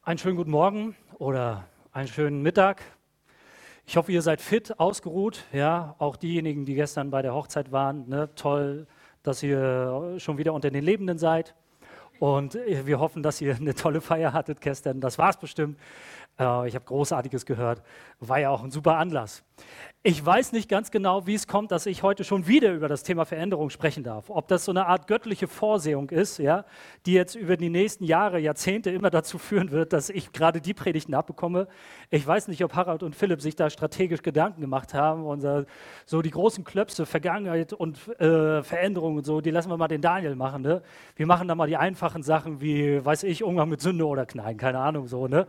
Einen schönen guten Morgen oder einen schönen Mittag. Ich hoffe, ihr seid fit, ausgeruht. Ja, auch diejenigen, die gestern bei der Hochzeit waren. Ne? Toll, dass ihr schon wieder unter den Lebenden seid. Und wir hoffen, dass ihr eine tolle Feier hattet gestern. Das war es bestimmt. Ich habe Großartiges gehört. War ja auch ein super Anlass. Ich weiß nicht ganz genau, wie es kommt, dass ich heute schon wieder über das Thema Veränderung sprechen darf. Ob das so eine Art göttliche Vorsehung ist, ja, die jetzt über die nächsten Jahre, Jahrzehnte immer dazu führen wird, dass ich gerade die Predigten abbekomme. Ich weiß nicht, ob Harald und Philipp sich da strategisch Gedanken gemacht haben. Und so die großen Klöpse, Vergangenheit und Veränderung und so, die lassen wir mal den Daniel machen. Ne? Wir machen da mal die einfachen Sachen wie, weiß ich, Umgang mit Sünde oder Knallen, keine Ahnung so. Ne?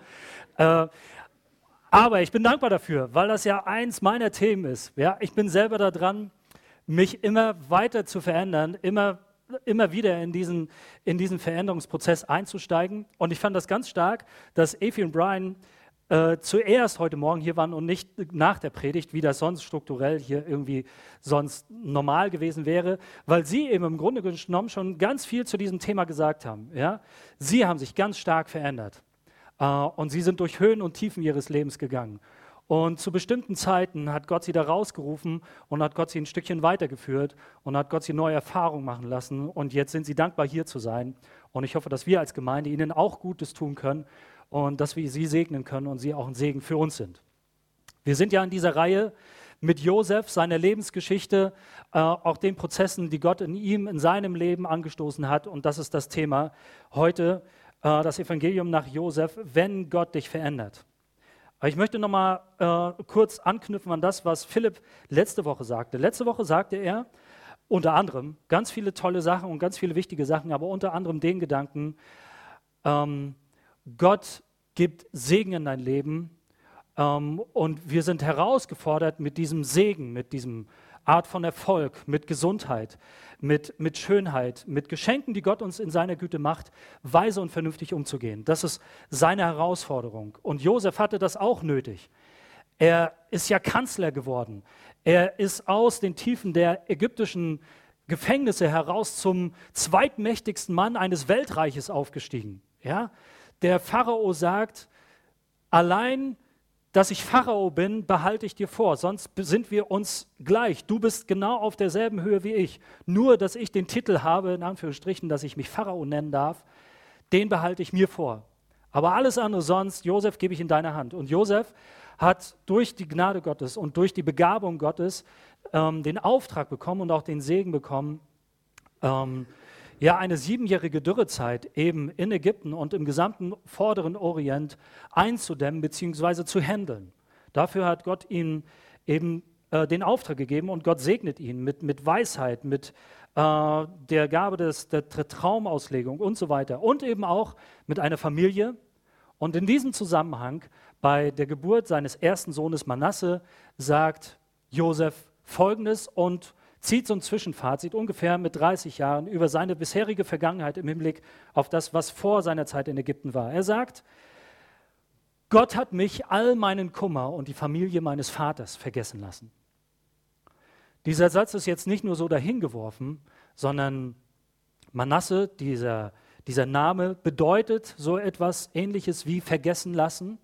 Aber ich bin dankbar dafür, weil das ja eins meiner Themen ist. Ja? Ich bin selber daran, mich immer weiter zu verändern, immer wieder in diesen Veränderungsprozess einzusteigen. Und ich fand das ganz stark, dass Efi und Brian zuerst heute Morgen hier waren und nicht nach der Predigt, wie das sonst strukturell hier irgendwie sonst normal gewesen wäre, weil sie eben im Grunde genommen schon ganz viel zu diesem Thema gesagt haben. Ja? Sie haben sich ganz stark verändert. Und sie sind durch Höhen und Tiefen ihres Lebens gegangen. Und zu bestimmten Zeiten hat Gott sie da rausgerufen und hat Gott sie ein Stückchen weitergeführt und hat Gott sie neue Erfahrungen machen lassen. Und jetzt sind sie dankbar, hier zu sein. Und ich hoffe, dass wir als Gemeinde ihnen auch Gutes tun können und dass wir sie segnen können und sie auch ein Segen für uns sind. Wir sind ja in dieser Reihe mit Josef, seiner Lebensgeschichte, auch den Prozessen, die Gott in ihm, in seinem Leben angestoßen hat. Und das ist das Thema heute. Das Evangelium nach Josef, wenn Gott dich verändert. Aber ich möchte nochmal kurz anknüpfen an das, was Philipp letzte Woche sagte. Letzte Woche sagte er unter anderem ganz viele tolle Sachen und ganz viele wichtige Sachen, aber unter anderem den Gedanken, Gott gibt Segen in dein Leben und wir sind herausgefordert mit diesem Segen, mit diesem Art von Erfolg, mit Gesundheit, mit Schönheit, mit Geschenken, die Gott uns in seiner Güte macht, weise und vernünftig umzugehen. Das ist seine Herausforderung. Und Josef hatte das auch nötig. Er ist ja Kanzler geworden. Er ist aus den Tiefen der ägyptischen Gefängnisse heraus zum zweitmächtigsten Mann eines Weltreiches aufgestiegen. Ja? Der Pharao sagt, allein dass ich Pharao bin, behalte ich dir vor, sonst sind wir uns gleich. Du bist genau auf derselben Höhe wie ich. Nur, dass ich den Titel habe, in Anführungsstrichen, dass ich mich Pharao nennen darf, den behalte ich mir vor. Aber alles andere sonst, Josef, gebe ich in deine Hand. Und Josef hat durch die Gnade Gottes und durch die Begabung Gottes den Auftrag bekommen und auch den Segen bekommen, eine 7-jährige Dürrezeit eben in Ägypten und im gesamten vorderen Orient einzudämmen bzw. zu handeln. Dafür hat Gott ihm eben den Auftrag gegeben und Gott segnet ihn mit Weisheit, mit der Gabe der Traumauslegung und so weiter und eben auch mit einer Familie. Und in diesem Zusammenhang, bei der Geburt seines ersten Sohnes Manasse, sagt Josef Folgendes und zieht so ein Zwischenfazit ungefähr mit 30 Jahren über seine bisherige Vergangenheit im Hinblick auf das, was vor seiner Zeit in Ägypten war. Er sagt, Gott hat mich all meinen Kummer und die Familie meines Vaters vergessen lassen. Dieser Satz ist jetzt nicht nur so dahingeworfen, sondern Manasse, dieser Name, bedeutet so etwas Ähnliches wie vergessen lassen.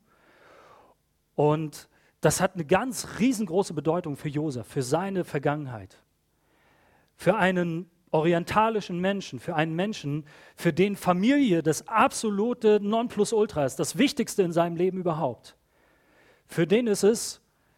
Und das hat eine ganz riesengroße Bedeutung für Josef, für seine Vergangenheit. Für einen orientalischen Menschen, für einen Menschen, für den Familie das absolute Nonplusultra ist, das Wichtigste in seinem Leben überhaupt. Für den ist es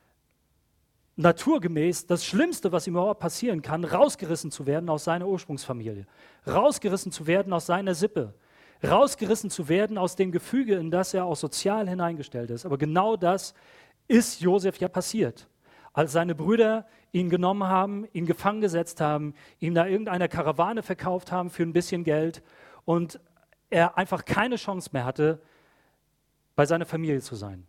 naturgemäß das Schlimmste, was ihm überhaupt passieren kann, rausgerissen zu werden aus seiner Ursprungsfamilie, rausgerissen zu werden aus seiner Sippe, rausgerissen zu werden aus dem Gefüge, in das er auch sozial hineingestellt ist. Aber genau das ist Josef ja passiert. Als seine Brüder ihn genommen haben, ihn gefangen gesetzt haben, ihm da irgendeiner Karawane verkauft haben für ein bisschen Geld und er einfach keine Chance mehr hatte, bei seiner Familie zu sein.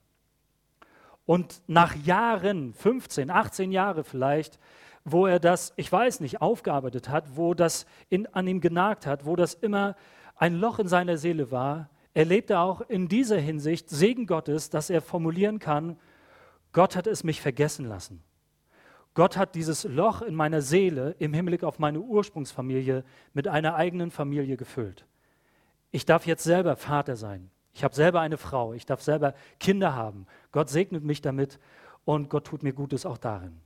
Und nach Jahren, 15, 18 Jahre vielleicht, wo er das, ich weiß nicht, aufgearbeitet hat, wo das an ihm genagt hat, wo das immer ein Loch in seiner Seele war, erlebt er auch in dieser Hinsicht Segen Gottes, dass er formulieren kann, Gott hat es mich vergessen lassen. Gott hat dieses Loch in meiner Seele im Hinblick auf meine Ursprungsfamilie mit einer eigenen Familie gefüllt. Ich darf jetzt selber Vater sein. Ich habe selber eine Frau, ich darf selber Kinder haben. Gott segnet mich damit und Gott tut mir Gutes auch darin.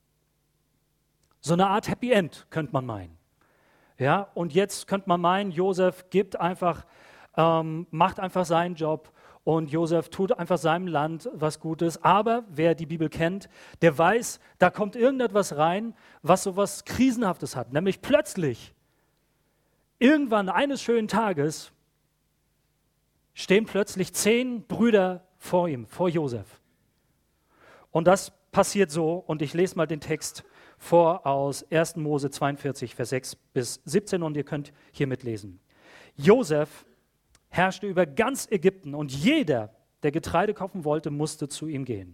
So eine Art Happy End könnte man meinen. Ja, und jetzt könnte man meinen, Josef macht einfach seinen Job und Josef tut einfach seinem Land was Gutes. Aber wer die Bibel kennt, der weiß, da kommt irgendetwas rein, was so was Krisenhaftes hat. Nämlich plötzlich, irgendwann eines schönen Tages, stehen plötzlich 10 Brüder vor ihm, vor Josef. Und das passiert so, und ich lese mal den Text vor aus 1. Mose 42, Vers 6 bis 17, und ihr könnt hier mitlesen. Josef herrschte über ganz Ägypten, und jeder, der Getreide kaufen wollte, musste zu ihm gehen.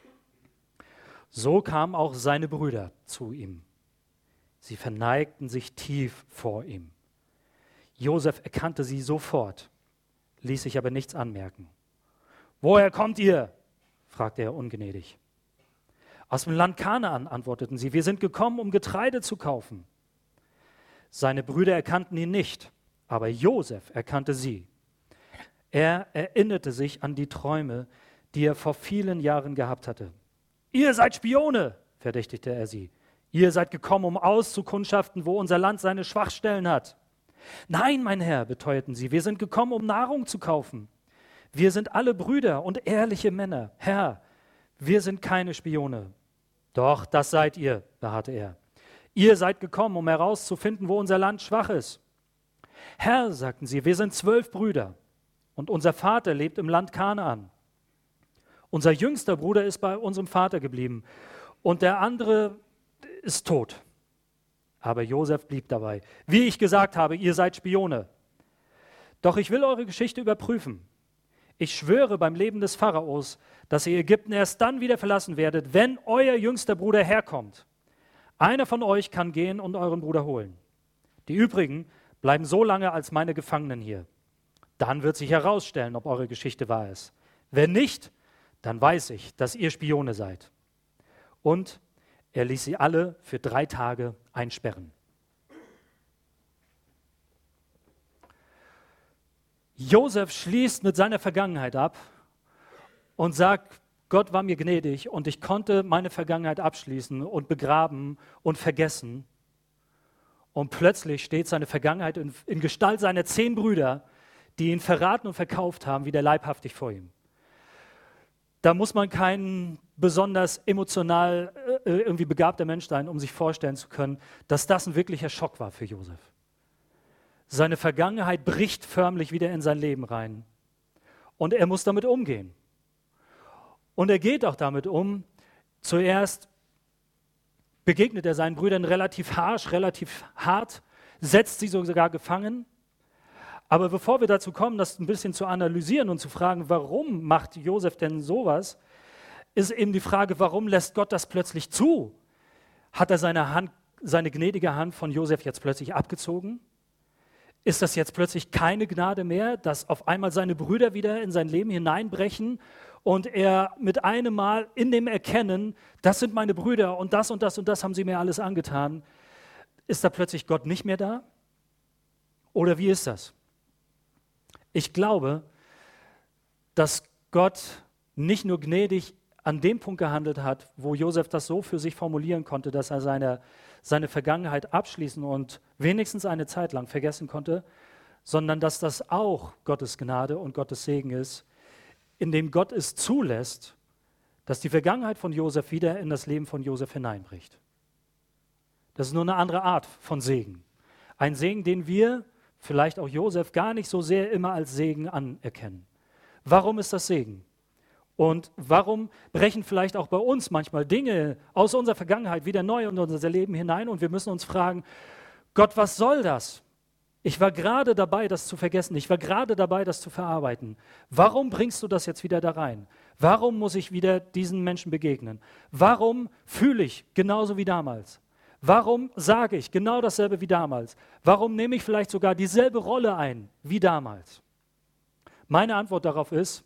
So kamen auch seine Brüder zu ihm. Sie verneigten sich tief vor ihm. Josef erkannte sie sofort, ließ sich aber nichts anmerken. »Woher kommt ihr?« fragte er ungnädig. »Aus dem Land Kanaan«, antworteten sie, »wir sind gekommen, um Getreide zu kaufen.« Seine Brüder erkannten ihn nicht, aber Josef erkannte sie. Er erinnerte sich an die Träume, die er vor vielen Jahren gehabt hatte. »Ihr seid Spione«, verdächtigte er sie. »Ihr seid gekommen, um auszukundschaften, wo unser Land seine Schwachstellen hat.« »Nein, mein Herr«, beteuerten sie, »wir sind gekommen, um Nahrung zu kaufen. Wir sind alle Brüder und ehrliche Männer. Herr, wir sind keine Spione.« »Doch, das seid ihr«, beharrte er. »Ihr seid gekommen, um herauszufinden, wo unser Land schwach ist.« »Herr«, sagten sie, »wir sind 12 Brüder und unser Vater lebt im Land Kanaan. Unser jüngster Bruder ist bei unserem Vater geblieben und der andere ist tot.« Aber Josef blieb dabei. »Wie ich gesagt habe, ihr seid Spione. Doch ich will eure Geschichte überprüfen. Ich schwöre beim Leben des Pharaos, dass ihr Ägypten erst dann wieder verlassen werdet, wenn euer jüngster Bruder herkommt. Einer von euch kann gehen und euren Bruder holen. Die übrigen bleiben so lange als meine Gefangenen hier. Dann wird sich herausstellen, ob eure Geschichte wahr ist. Wenn nicht, dann weiß ich, dass ihr Spione seid.« Und er ließ sie alle für 3 Tage einsperren. Josef schließt mit seiner Vergangenheit ab und sagt, Gott war mir gnädig und ich konnte meine Vergangenheit abschließen und begraben und vergessen. Und plötzlich steht seine Vergangenheit in Gestalt seiner 10 Brüder, die ihn verraten und verkauft haben, wieder leibhaftig vor ihm. Da muss man kein besonders emotional irgendwie begabter Mensch sein, um sich vorstellen zu können, dass das ein wirklicher Schock war für Josef. Seine Vergangenheit bricht förmlich wieder in sein Leben rein. Und er muss damit umgehen. Und er geht auch damit um. Zuerst begegnet er seinen Brüdern relativ harsch, relativ hart, setzt sie sogar gefangen. Aber bevor wir dazu kommen, das ein bisschen zu analysieren und zu fragen, warum macht Josef denn sowas, ist eben die Frage, warum lässt Gott das plötzlich zu? Hat er seine gnädige Hand von Josef jetzt plötzlich abgezogen? Ist das jetzt plötzlich keine Gnade mehr, dass auf einmal seine Brüder wieder in sein Leben hineinbrechen und er mit einem Mal in dem Erkennen, das sind meine Brüder und das und das und das haben sie mir alles angetan, ist da plötzlich Gott nicht mehr da? Oder wie ist das? Ich glaube, dass Gott nicht nur gnädig an dem Punkt gehandelt hat, wo Josef das so für sich formulieren konnte, dass er seine Vergangenheit abschließen und wenigstens eine Zeit lang vergessen konnte, sondern dass das auch Gottes Gnade und Gottes Segen ist, indem Gott es zulässt, dass die Vergangenheit von Josef wieder in das Leben von Josef hineinbricht. Das ist nur eine andere Art von Segen. Ein Segen, den wir, vielleicht auch Josef, gar nicht so sehr immer als Segen anerkennen. Warum ist das Segen? Und warum brechen vielleicht auch bei uns manchmal Dinge aus unserer Vergangenheit wieder neu in unser Leben hinein und wir müssen uns fragen, Gott, was soll das? Ich war gerade dabei, das zu vergessen. Ich war gerade dabei, das zu verarbeiten. Warum bringst du das jetzt wieder da rein? Warum muss ich wieder diesen Menschen begegnen? Warum fühle ich genauso wie damals? Warum sage ich genau dasselbe wie damals? Warum nehme ich vielleicht sogar dieselbe Rolle ein wie damals? Meine Antwort darauf ist,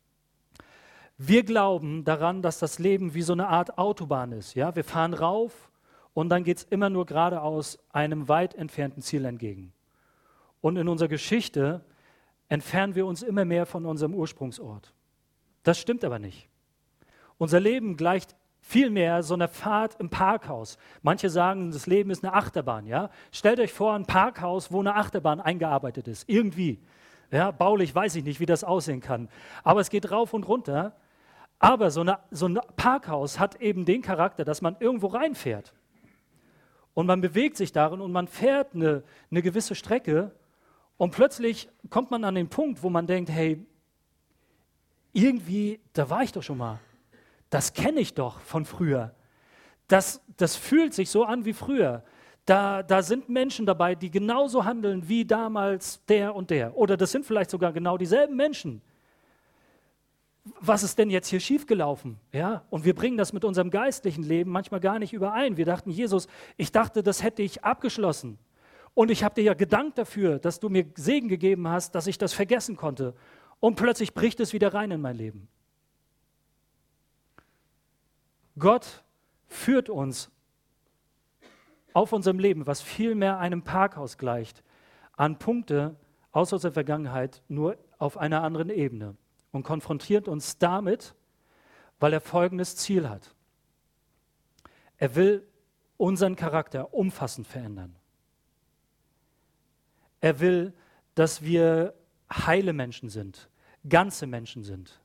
wir glauben daran, dass das Leben wie so eine Art Autobahn ist. Ja? Wir fahren rauf und dann geht es immer nur geradeaus einem weit entfernten Ziel entgegen. Und in unserer Geschichte entfernen wir uns immer mehr von unserem Ursprungsort. Das stimmt aber nicht. Unser Leben gleicht vielmehr so einer Fahrt im Parkhaus. Manche sagen, das Leben ist eine Achterbahn. Ja? Stellt euch vor, ein Parkhaus, wo eine Achterbahn eingearbeitet ist. Irgendwie. Ja, baulich weiß ich nicht, wie das aussehen kann. Aber es geht rauf und runter. Aber so ein Parkhaus hat eben den Charakter, dass man irgendwo reinfährt. Und man bewegt sich darin und man fährt eine gewisse Strecke. Und plötzlich kommt man an den Punkt, wo man denkt, hey, irgendwie, da war ich doch schon mal. Das kenne ich doch von früher. Das fühlt sich so an wie früher. Da sind Menschen dabei, die genauso handeln wie damals der und der. Oder das sind vielleicht sogar genau dieselben Menschen. Was ist denn jetzt hier schiefgelaufen? Ja? Und wir bringen das mit unserem geistlichen Leben manchmal gar nicht überein. Wir dachten, Jesus, ich dachte, das hätte ich abgeschlossen. Und ich habe dir ja gedankt dafür, dass du mir Segen gegeben hast, dass ich das vergessen konnte. Und plötzlich bricht es wieder rein in mein Leben. Gott führt uns auf unserem Leben, was viel mehr einem Parkhaus gleicht, an Punkte aus unserer Vergangenheit, nur auf einer anderen Ebene und konfrontiert uns damit, weil er folgendes Ziel hat. Er will unseren Charakter umfassend verändern. Er will, dass wir heile Menschen sind, ganze Menschen sind,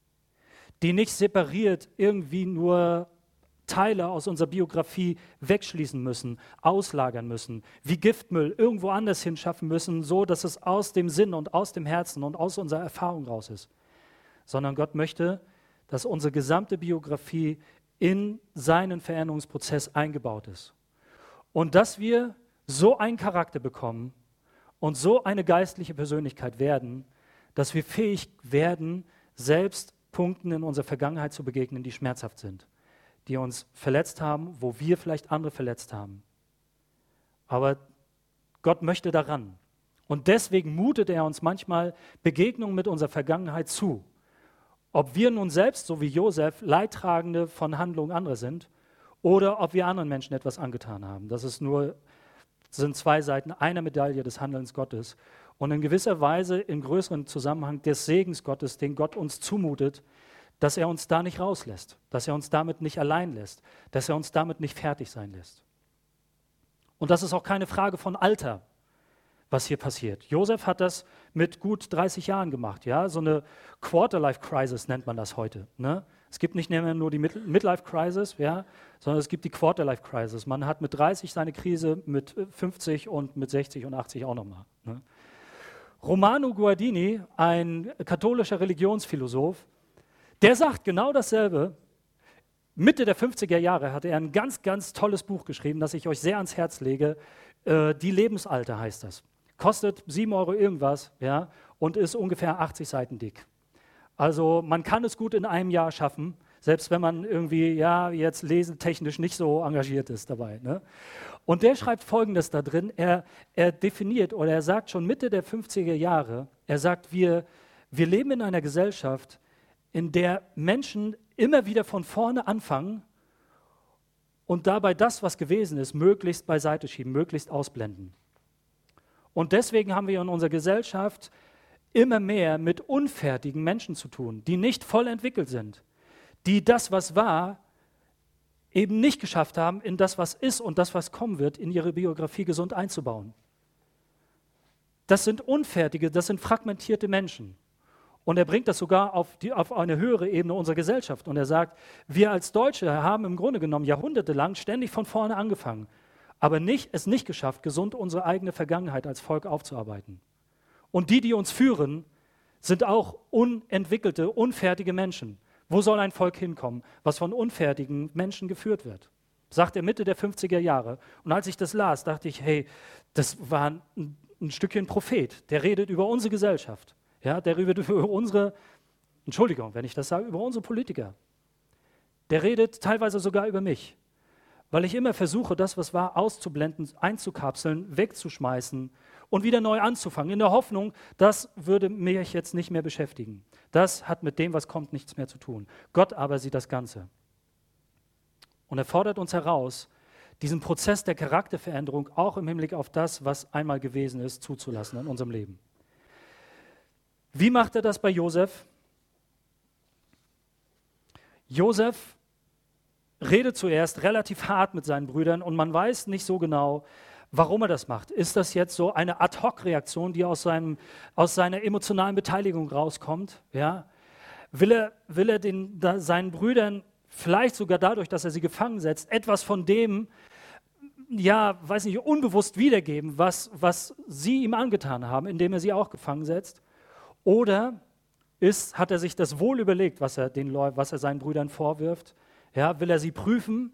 die nicht separiert irgendwie nur Teile aus unserer Biografie wegschließen müssen, auslagern müssen, wie Giftmüll irgendwo anders hinschaffen müssen, so dass es aus dem Sinn und aus dem Herzen und aus unserer Erfahrung raus ist. Sondern Gott möchte, dass unsere gesamte Biografie in seinen Veränderungsprozess eingebaut ist. Und dass wir so einen Charakter bekommen und so eine geistliche Persönlichkeit werden, dass wir fähig werden, selbst Punkten in unserer Vergangenheit zu begegnen, die schmerzhaft sind, die uns verletzt haben, wo wir vielleicht andere verletzt haben. Aber Gott möchte daran. Und deswegen mutet er uns manchmal Begegnungen mit unserer Vergangenheit zu. Ob wir nun selbst, so wie Josef, Leidtragende von Handlungen anderer sind oder ob wir anderen Menschen etwas angetan haben. Das sind zwei Seiten einer Medaille des Handelns Gottes. Und in gewisser Weise im größeren Zusammenhang des Segens Gottes, den Gott uns zumutet, dass er uns da nicht rauslässt, dass er uns damit nicht allein lässt, dass er uns damit nicht fertig sein lässt. Und das ist auch keine Frage von Alter, was hier passiert. Josef hat das mit gut 30 Jahren gemacht, ja, so eine Quarter-Life-Crisis nennt man das heute. Ne? Es gibt nicht mehr nur die Midlife-Crisis, ja, sondern es gibt die Quarter-Life-Crisis. Man hat mit 30 seine Krise, mit 50 und mit 60 und 80 auch nochmal. Ne? Romano Guardini, ein katholischer Religionsphilosoph, der sagt genau dasselbe. Mitte der 50er Jahre hat er ein ganz, ganz tolles Buch geschrieben, das ich euch sehr ans Herz lege. Die Lebensalter heißt das. Kostet 7 € irgendwas, ja, und ist ungefähr 80 Seiten dick. Also man kann es gut in einem Jahr schaffen, selbst wenn man irgendwie, ja, jetzt lesetechnisch nicht so engagiert ist dabei. Ne? Und der schreibt Folgendes da drin, er definiert oder er sagt schon Mitte der 50er Jahre, er sagt, wir leben in einer Gesellschaft, in der Menschen immer wieder von vorne anfangen und dabei das, was gewesen ist, möglichst beiseite schieben, möglichst ausblenden. Und deswegen haben wir in unserer Gesellschaft immer mehr mit unfertigen Menschen zu tun, die nicht voll entwickelt sind, die das, was war, eben nicht geschafft haben, in das, was ist und das, was kommen wird, in ihre Biografie gesund einzubauen. Das sind unfertige, das sind fragmentierte Menschen. Und er bringt das sogar auf eine höhere Ebene unserer Gesellschaft. Und er sagt, wir als Deutsche haben im Grunde genommen jahrhundertelang ständig von vorne angefangen, aber es nicht geschafft, gesund unsere eigene Vergangenheit als Volk aufzuarbeiten. Und die uns führen, sind auch unentwickelte, unfertige Menschen. Wo soll ein Volk hinkommen, was von unfertigen Menschen geführt wird? Sagt er Mitte der 50er Jahre. Und als ich das las, dachte ich, hey, das war ein Stückchen Prophet. Der redet über unsere Gesellschaft. Ja, der redet über unsere, Entschuldigung, wenn ich das sage, über unsere Politiker. Der redet teilweise sogar über mich. Weil ich immer versuche, das, was war, auszublenden, einzukapseln, wegzuschmeißen und wieder neu anzufangen, in der Hoffnung, das würde mich jetzt nicht mehr beschäftigen. Das hat mit dem, was kommt, nichts mehr zu tun. Gott aber sieht das Ganze. Und er fordert uns heraus, diesen Prozess der Charakterveränderung auch im Hinblick auf das, was einmal gewesen ist, zuzulassen in unserem Leben. Wie macht er das bei Josef? Josef redet zuerst relativ hart mit seinen Brüdern und man weiß nicht so genau, warum er das macht. Ist das jetzt so eine Ad-hoc-Reaktion, die aus seiner emotionalen Beteiligung rauskommt? Ja? Will er seinen Brüdern vielleicht sogar dadurch, dass er sie gefangen setzt, etwas von dem, ja, weiß nicht, unbewusst wiedergeben, was sie ihm angetan haben, indem er sie auch gefangen setzt? Oder hat er sich das wohl überlegt, was er seinen Brüdern vorwirft? Ja, will er sie prüfen?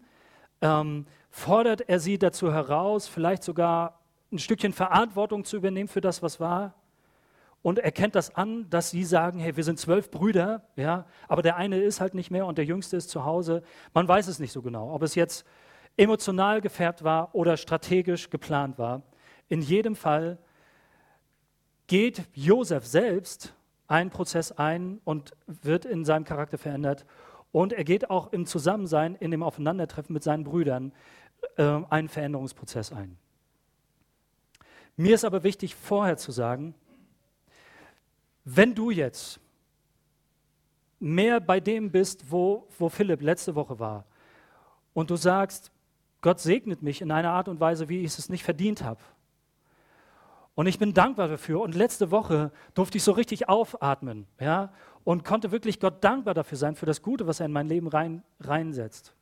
Fordert er sie dazu heraus, vielleicht sogar ein Stückchen Verantwortung zu übernehmen für das, was war? Und erkennt das an, dass sie sagen, hey, wir sind 12 Brüder, ja, aber der eine ist halt nicht mehr und der Jüngste ist zu Hause. Man weiß es nicht so genau, ob es jetzt emotional gefärbt war oder strategisch geplant war. In jedem Fall geht Josef selbst einen Prozess ein und wird in seinem Charakter verändert. Und er geht auch im Zusammensein, in dem Aufeinandertreffen mit seinen Brüdern einen Veränderungsprozess ein. Mir ist aber wichtig, vorher zu sagen, wenn du jetzt mehr bei dem bist, wo Philipp letzte Woche war, und du sagst, Gott segnet mich in einer Art und Weise, wie ich es nicht verdient habe, und ich bin dankbar dafür. Und letzte Woche durfte ich so richtig aufatmen, ja, und konnte wirklich Gott dankbar dafür sein, für das Gute, was er in mein Leben reinsetzt.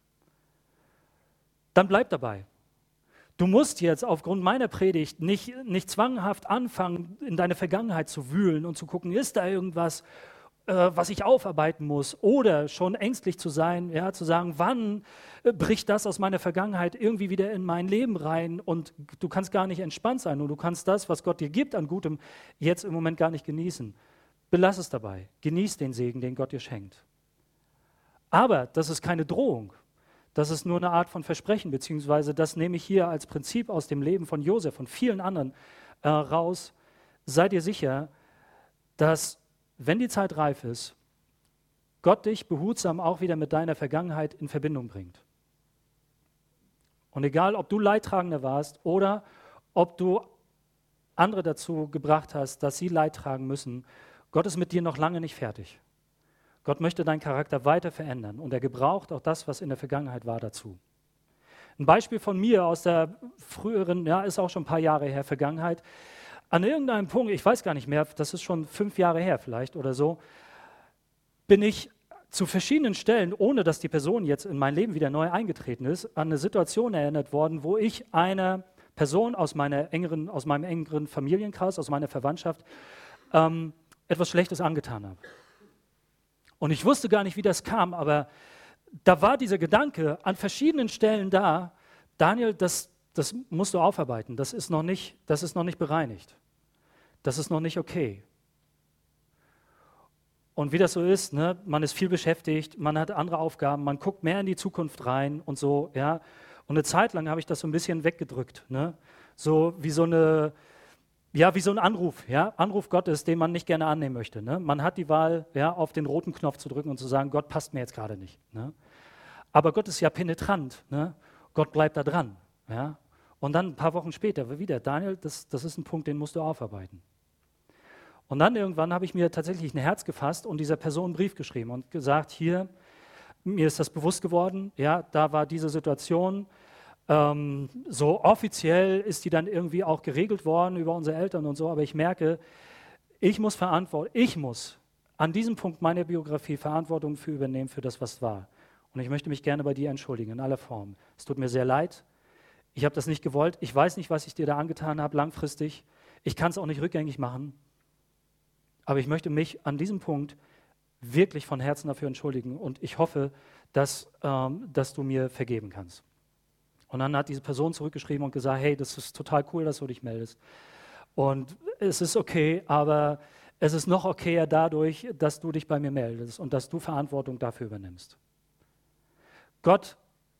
Dann bleib dabei. Du musst jetzt aufgrund meiner Predigt nicht zwanghaft anfangen, in deine Vergangenheit zu wühlen und zu gucken, ist da irgendwas, was ich aufarbeiten muss, oder schon ängstlich zu sein, ja, zu sagen, wann bricht das aus meiner Vergangenheit irgendwie wieder in mein Leben rein, und du kannst gar nicht entspannt sein und du kannst das, was Gott dir gibt an Gutem, jetzt im Moment gar nicht genießen. Belass es dabei, genieß den Segen, den Gott dir schenkt. Aber das ist keine Drohung, das ist nur eine Art von Versprechen, beziehungsweise das nehme ich hier als Prinzip aus dem Leben von Josef und vielen anderen raus. Sei dir sicher, dass, wenn die Zeit reif ist, Gott dich behutsam auch wieder mit deiner Vergangenheit in Verbindung bringt. Und egal, ob du Leidtragender warst oder ob du andere dazu gebracht hast, dass sie Leid tragen müssen, Gott ist mit dir noch lange nicht fertig. Gott möchte deinen Charakter weiter verändern und er gebraucht auch das, was in der Vergangenheit war, dazu. Ein Beispiel von mir aus der früheren, ja, ist auch schon ein paar Jahre her, Vergangenheit. An irgendeinem Punkt, ich weiß gar nicht mehr, das ist schon 5 Jahre her vielleicht oder so, bin ich zu verschiedenen Stellen, ohne dass die Person jetzt in mein Leben wieder neu eingetreten ist, an eine Situation erinnert worden, wo ich einer Person aus meinem engeren Familienkreis, aus meiner Verwandtschaft, etwas Schlechtes angetan habe. Und ich wusste gar nicht, wie das kam, aber da war dieser Gedanke an verschiedenen Stellen da, Daniel, das musst du aufarbeiten, das ist noch nicht bereinigt. Das ist noch nicht okay. Und wie das so ist, ne, man ist viel beschäftigt, man hat andere Aufgaben, man guckt mehr in die Zukunft rein und so, ja. Und eine Zeit lang habe ich das so ein bisschen weggedrückt, ne? So wie so ein Anruf, ja, Anruf Gottes, den man nicht gerne annehmen möchte. Ne? Man hat die Wahl, ja, auf den roten Knopf zu drücken und zu sagen, Gott passt mir jetzt gerade nicht. Ne? Aber Gott ist ja penetrant, ne? Gott bleibt da dran. Ja? Und dann ein paar Wochen später wieder, Daniel, das ist ein Punkt, den musst du aufarbeiten. Und dann irgendwann habe ich mir tatsächlich ein Herz gefasst und dieser Person einen Brief geschrieben und gesagt, hier, mir ist das bewusst geworden, ja, da war diese Situation, so offiziell ist die dann irgendwie auch geregelt worden über unsere Eltern und so, aber ich merke, ich muss an diesem Punkt meiner Biografie Verantwortung für übernehmen, für das, was war. Und ich möchte mich gerne bei dir entschuldigen, in aller Form. Es tut mir sehr leid, ich habe das nicht gewollt, ich weiß nicht, was ich dir da angetan habe, langfristig, ich kann es auch nicht rückgängig machen, aber ich möchte mich an diesem Punkt wirklich von Herzen dafür entschuldigen und ich hoffe, dass du mir vergeben kannst. Und dann hat diese Person zurückgeschrieben und gesagt, hey, das ist total cool, dass du dich meldest. Und es ist okay, aber es ist noch okayer dadurch, dass du dich bei mir meldest und dass du Verantwortung dafür übernimmst. Gott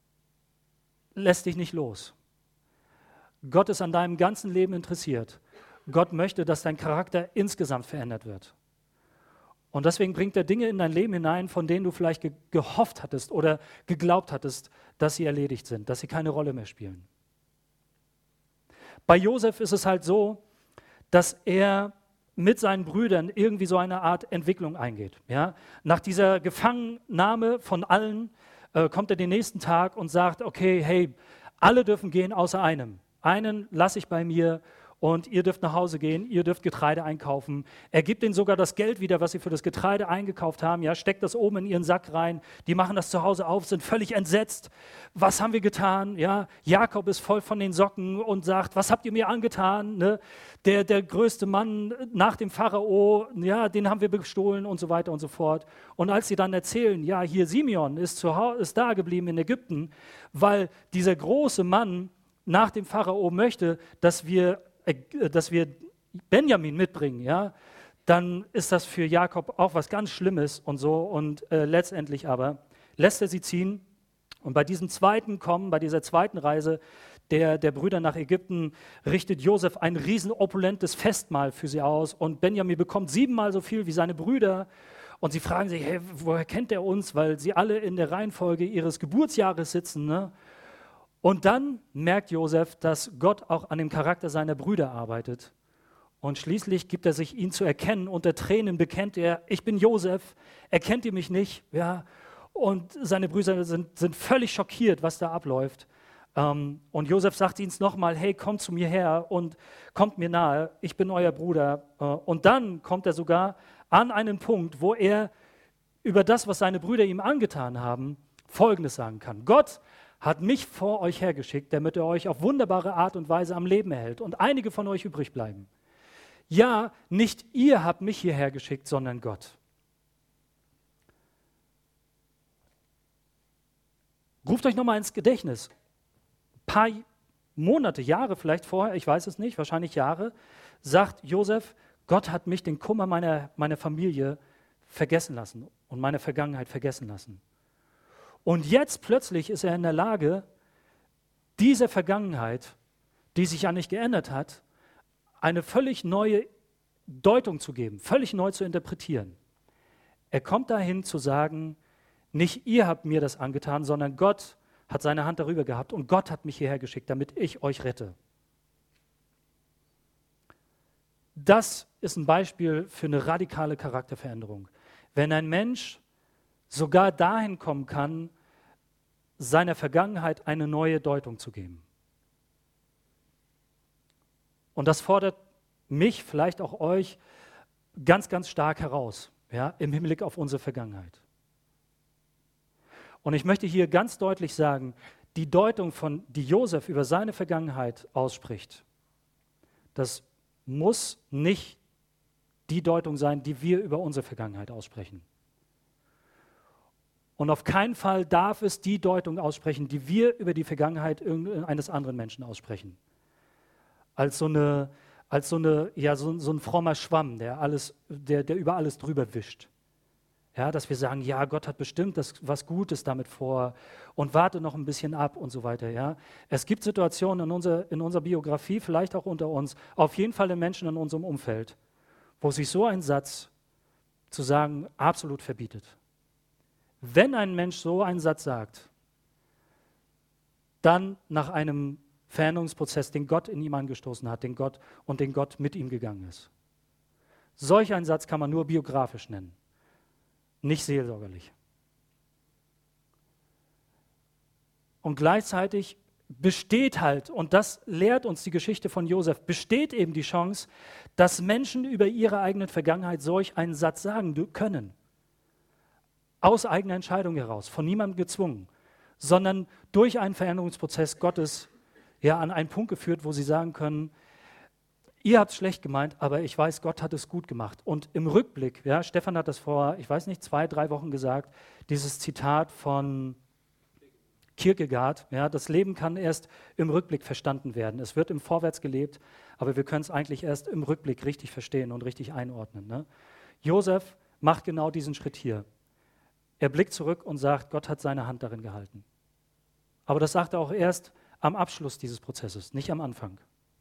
lässt dich nicht los. Gott ist an deinem ganzen Leben interessiert. Gott möchte, dass dein Charakter insgesamt verändert wird. Und deswegen bringt er Dinge in dein Leben hinein, von denen du vielleicht gehofft hattest oder geglaubt hattest, dass sie erledigt sind, dass sie keine Rolle mehr spielen. Bei Josef ist es halt so, dass er mit seinen Brüdern irgendwie so eine Art Entwicklung eingeht. Ja? Nach dieser Gefangennahme von allen kommt er den nächsten Tag und sagt, okay, hey, alle dürfen gehen außer einem. Einen lasse ich bei mir und ihr dürft nach Hause gehen, ihr dürft Getreide einkaufen. Er gibt ihnen sogar das Geld wieder, was sie für das Getreide eingekauft haben, ja, steckt das oben in ihren Sack rein. Die machen das zu Hause auf, sind völlig entsetzt. Was haben wir getan? Ja, Jakob ist voll von den Socken und sagt, was habt ihr mir angetan? Ne? Der größte Mann nach dem Pharao, ja, den haben wir bestohlen und so weiter und so fort. Und als sie dann erzählen, ja, hier Simeon ist da geblieben in Ägypten, weil dieser große Mann nach dem Pharao möchte, dass wir Benjamin mitbringen, ja, dann ist das für Jakob auch was ganz Schlimmes und so. Und letztendlich aber lässt er sie ziehen. Und bei diesem zweiten Kommen, bei dieser zweiten Reise der Brüder nach Ägypten, richtet Josef ein riesen opulentes Festmahl für sie aus. Und Benjamin bekommt 7-mal so viel wie seine Brüder. Und sie fragen sich, hey, woher kennt er uns? Weil sie alle in der Reihenfolge ihres Geburtsjahres sitzen, ne? Und dann merkt Josef, dass Gott auch an dem Charakter seiner Brüder arbeitet. Und schließlich gibt er sich ihnen zu erkennen. Unter Tränen bekennt er, ich bin Josef, erkennt ihr mich nicht? Ja. Und seine Brüder sind völlig schockiert, was da abläuft. Und Josef sagt ihnen nochmal, hey, kommt zu mir her und kommt mir nahe, ich bin euer Bruder. Und dann kommt er sogar an einen Punkt, wo er über das, was seine Brüder ihm angetan haben, Folgendes sagen kann. Gott hat mich vor euch hergeschickt, damit er euch auf wunderbare Art und Weise am Leben erhält und einige von euch übrig bleiben. Ja, nicht ihr habt mich hierher geschickt, sondern Gott. Ruft euch nochmal ins Gedächtnis. Ein paar Monate, Jahre vielleicht vorher, ich weiß es nicht, wahrscheinlich Jahre, sagt Josef, Gott hat mich den Kummer meiner Familie vergessen lassen und meine Vergangenheit vergessen lassen. Und jetzt plötzlich ist er in der Lage, dieser Vergangenheit, die sich ja nicht geändert hat, eine völlig neue Deutung zu geben, völlig neu zu interpretieren. Er kommt dahin zu sagen, nicht ihr habt mir das angetan, sondern Gott hat seine Hand darüber gehabt und Gott hat mich hierher geschickt, damit ich euch rette. Das ist ein Beispiel für eine radikale Charakterveränderung. Wenn ein Mensch sogar dahin kommen kann, seiner Vergangenheit eine neue Deutung zu geben. Und das fordert mich, vielleicht auch euch, ganz, ganz stark heraus, ja, im Hinblick auf unsere Vergangenheit. Und ich möchte hier ganz deutlich sagen, die Deutung, die Josef über seine Vergangenheit ausspricht, das muss nicht die Deutung sein, die wir über unsere Vergangenheit aussprechen. Und auf keinen Fall darf es die Deutung aussprechen, die wir über die Vergangenheit eines anderen Menschen aussprechen. Als so ein frommer Schwamm, der über alles drüber wischt. Ja, dass wir sagen, ja, Gott hat bestimmt was Gutes damit vor und warte noch ein bisschen ab und so weiter. Ja. Es gibt Situationen in unserer Biografie, vielleicht auch unter uns, auf jeden Fall in Menschen in unserem Umfeld, wo sich so ein Satz zu sagen absolut verbietet. Wenn ein Mensch so einen Satz sagt, dann nach einem Veränderungsprozess, den Gott in ihm angestoßen hat, den Gott mit ihm gegangen ist. Solch einen Satz kann man nur biografisch nennen, nicht seelsorgerlich. Und gleichzeitig besteht halt, und das lehrt uns die Geschichte von Josef, besteht eben die Chance, dass Menschen über ihre eigene Vergangenheit solch einen Satz sagen können. Aus eigener Entscheidung heraus, von niemandem gezwungen, sondern durch einen Veränderungsprozess Gottes an einen Punkt geführt, wo sie sagen können, ihr habt es schlecht gemeint, aber ich weiß, Gott hat es gut gemacht. Und im Rückblick, Stefan hat das vor, 2-3 Wochen gesagt, dieses Zitat von Kierkegaard, das Leben kann erst im Rückblick verstanden werden. Es wird im Vorwärts gelebt, aber wir können es eigentlich erst im Rückblick richtig verstehen und richtig einordnen. Ne? Josef macht genau diesen Schritt hier. Er blickt zurück und sagt, Gott hat seine Hand darin gehalten. Aber das sagt er auch erst am Abschluss dieses Prozesses, nicht am Anfang.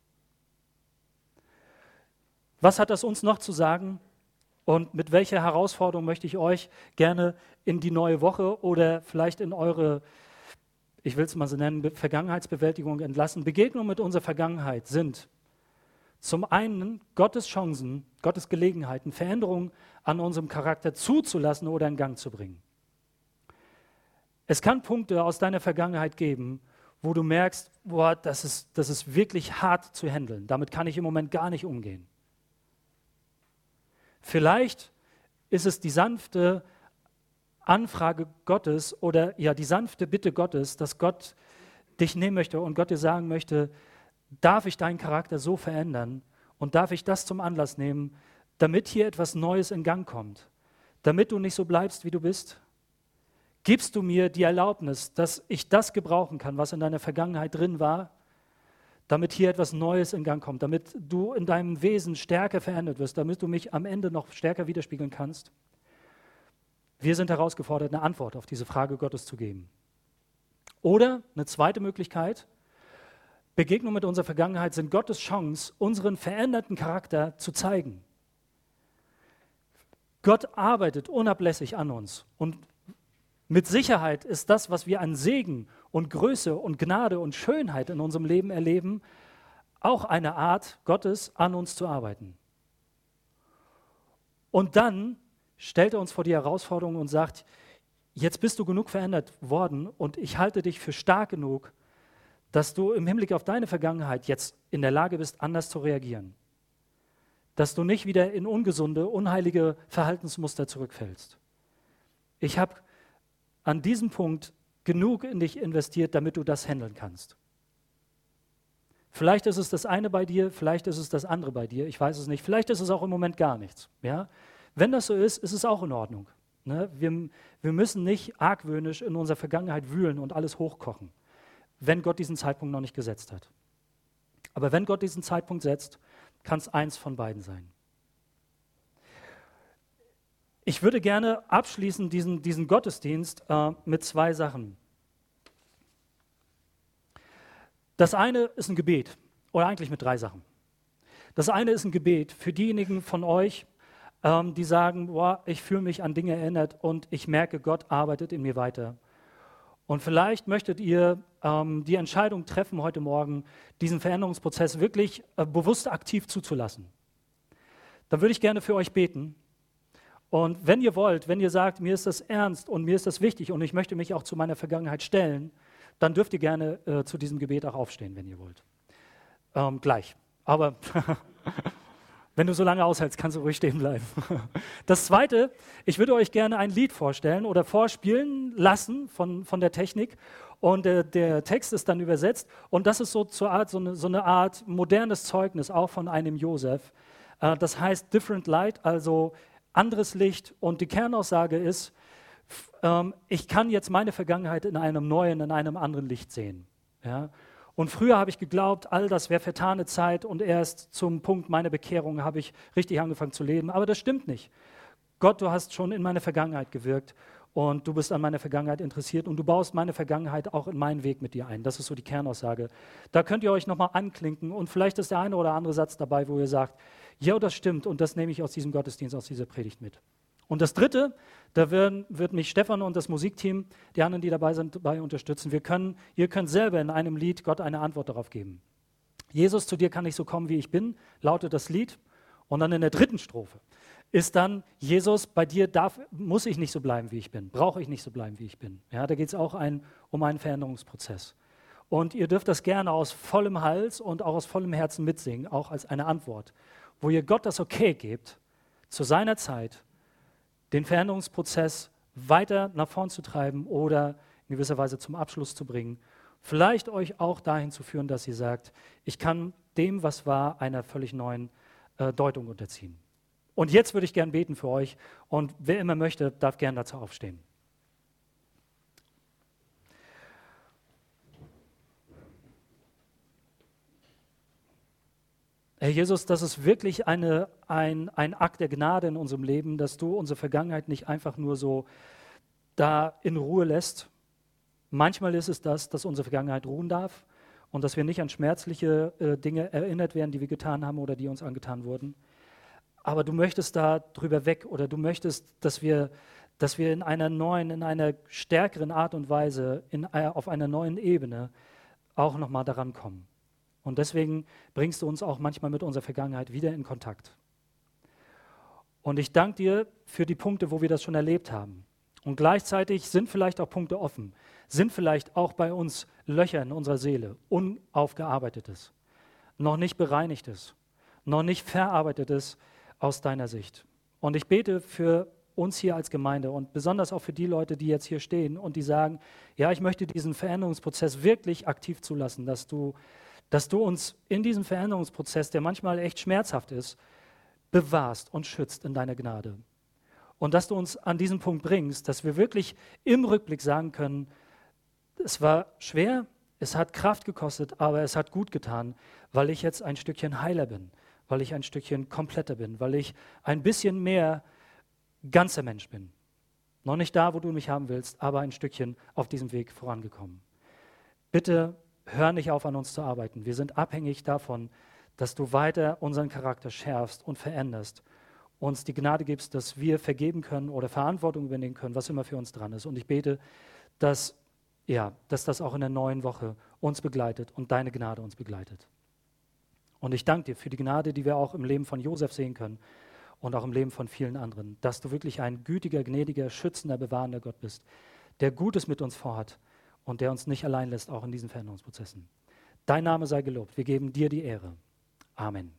Was hat das uns noch zu sagen und mit welcher Herausforderung möchte ich euch gerne in die neue Woche oder vielleicht in eure, ich will es mal so nennen, Vergangenheitsbewältigung entlassen? Begegnungen mit unserer Vergangenheit sind zum einen Gottes Chancen, Gottes Gelegenheiten, Veränderungen an unserem Charakter zuzulassen oder in Gang zu bringen. Es kann Punkte aus deiner Vergangenheit geben, wo du merkst, boah, das ist wirklich hart zu handeln. Damit kann ich im Moment gar nicht umgehen. Vielleicht ist es die sanfte Anfrage Gottes oder ja die sanfte Bitte Gottes, dass Gott dich nehmen möchte und Gott dir sagen möchte, darf ich deinen Charakter so verändern und darf ich das zum Anlass nehmen, damit hier etwas Neues in Gang kommt, damit du nicht so bleibst, wie du bist? Gibst du mir die Erlaubnis, dass ich das gebrauchen kann, was in deiner Vergangenheit drin war, damit hier etwas Neues in Gang kommt, damit du in deinem Wesen stärker verändert wirst, damit du mich am Ende noch stärker widerspiegeln kannst? Wir sind herausgefordert, eine Antwort auf diese Frage Gottes zu geben. Oder eine zweite Möglichkeit, Begegnungen mit unserer Vergangenheit sind Gottes Chance, unseren veränderten Charakter zu zeigen. Gott arbeitet unablässig an uns und mit Sicherheit ist das, was wir an Segen und Größe und Gnade und Schönheit in unserem Leben erleben, auch eine Art Gottes, an uns zu arbeiten. Und dann stellt er uns vor die Herausforderung und sagt, jetzt bist du genug verändert worden und ich halte dich für stark genug, dass du im Hinblick auf deine Vergangenheit jetzt in der Lage bist, anders zu reagieren. Dass du nicht wieder in ungesunde, unheilige Verhaltensmuster zurückfällst. Ich habe an diesem Punkt genug in dich investiert, damit du das handeln kannst. Vielleicht ist es das eine bei dir, vielleicht ist es das andere bei dir, ich weiß es nicht. Vielleicht ist es auch im Moment gar nichts. Ja? Wenn das so ist, ist es auch in Ordnung. Ne? Wir müssen nicht argwöhnisch in unserer Vergangenheit wühlen und alles hochkochen, wenn Gott diesen Zeitpunkt noch nicht gesetzt hat. Aber wenn Gott diesen Zeitpunkt setzt, kann es eins von beiden sein. Ich würde gerne abschließen diesen Gottesdienst mit zwei Sachen. Das eine ist ein Gebet, oder eigentlich mit drei Sachen. Das eine ist ein Gebet für diejenigen von euch, die sagen, boah, ich fühle mich an Dinge erinnert und ich merke, Gott arbeitet in mir weiter. Und vielleicht möchtet ihr die Entscheidung treffen heute Morgen, diesen Veränderungsprozess wirklich bewusst aktiv zuzulassen. Dann würde ich gerne für euch beten. Und wenn ihr wollt, wenn ihr sagt, mir ist das ernst und mir ist das wichtig und ich möchte mich auch zu meiner Vergangenheit stellen, dann dürft ihr gerne zu diesem Gebet auch aufstehen, wenn ihr wollt. Gleich. Aber wenn du so lange aushältst, kannst du ruhig stehen bleiben. Das Zweite, ich würde euch gerne ein Lied vorstellen oder vorspielen lassen von der Technik. Und der Text ist dann übersetzt. Und das ist so eine Art modernes Zeugnis, auch von einem Josef. Das heißt Different Light, also anderes Licht. Und die Kernaussage ist, ich kann jetzt meine Vergangenheit in einem neuen, in einem anderen Licht sehen. Ja? Und früher habe ich geglaubt, all das wäre vertane Zeit und erst zum Punkt meiner Bekehrung habe ich richtig angefangen zu leben. Aber das stimmt nicht. Gott, du hast schon in meine Vergangenheit gewirkt und du bist an meiner Vergangenheit interessiert und du baust meine Vergangenheit auch in meinen Weg mit dir ein. Das ist so die Kernaussage. Da könnt ihr euch nochmal anklinken und vielleicht ist der eine oder andere Satz dabei, wo ihr sagt, ja, das stimmt und das nehme ich aus diesem Gottesdienst, aus dieser Predigt mit. Und das Dritte, da wird mich Stefan und das Musikteam, die anderen, die dabei sind, dabei unterstützen. Ihr könnt selber in einem Lied Gott eine Antwort darauf geben. Jesus, zu dir kann ich so kommen, wie ich bin, lautet das Lied. Und dann in der dritten Strophe ist dann, Jesus, bei dir muss ich nicht so bleiben, wie ich bin, brauche ich nicht so bleiben, wie ich bin. Ja, da geht es auch um einen Veränderungsprozess. Und ihr dürft das gerne aus vollem Hals und auch aus vollem Herzen mitsingen, auch als eine Antwort, wo ihr Gott das Okay gebt, zu seiner Zeit den Veränderungsprozess weiter nach vorn zu treiben oder in gewisser Weise zum Abschluss zu bringen. Vielleicht euch auch dahin zu führen, dass ihr sagt, ich kann dem, was war, einer völlig neuen Deutung unterziehen. Und jetzt würde ich gern beten für euch und wer immer möchte, darf gern dazu aufstehen. Herr Jesus, das ist wirklich ein Akt der Gnade in unserem Leben, dass du unsere Vergangenheit nicht einfach nur so da in Ruhe lässt. Manchmal ist es das, dass unsere Vergangenheit ruhen darf und dass wir nicht an schmerzliche Dinge erinnert werden, die wir getan haben oder die uns angetan wurden. Aber du möchtest da drüber weg oder du möchtest, dass wir in einer neuen, in einer stärkeren Art und Weise, auf einer neuen Ebene auch nochmal daran kommen. Und deswegen bringst du uns auch manchmal mit unserer Vergangenheit wieder in Kontakt. Und ich danke dir für die Punkte, wo wir das schon erlebt haben. Und gleichzeitig sind vielleicht auch Punkte offen, sind vielleicht auch bei uns Löcher in unserer Seele, unaufgearbeitetes, noch nicht bereinigtes, noch nicht verarbeitetes aus deiner Sicht. Und ich bete für uns hier als Gemeinde und besonders auch für die Leute, die jetzt hier stehen und die sagen, ja, ich möchte diesen Veränderungsprozess wirklich aktiv zulassen, dass du uns in diesem Veränderungsprozess, der manchmal echt schmerzhaft ist, bewahrst und schützt in deiner Gnade. Und dass du uns an diesen Punkt bringst, dass wir wirklich im Rückblick sagen können, es war schwer, es hat Kraft gekostet, aber es hat gut getan, weil ich jetzt ein Stückchen heiler bin, weil ich ein Stückchen kompletter bin, weil ich ein bisschen mehr ganzer Mensch bin. Noch nicht da, wo du mich haben willst, aber ein Stückchen auf diesem Weg vorangekommen. Bitte hör nicht auf, an uns zu arbeiten. Wir sind abhängig davon, dass du weiter unseren Charakter schärfst und veränderst, uns die Gnade gibst, dass wir vergeben können oder Verantwortung übernehmen können, was immer für uns dran ist. Und ich bete, dass das auch in der neuen Woche uns begleitet und deine Gnade uns begleitet. Und ich danke dir für die Gnade, die wir auch im Leben von Josef sehen können und auch im Leben von vielen anderen, dass du wirklich ein gütiger, gnädiger, schützender, bewahrender Gott bist, der Gutes mit uns vorhat und der uns nicht allein lässt, auch in diesen Veränderungsprozessen. Dein Name sei gelobt. Wir geben dir die Ehre. Amen.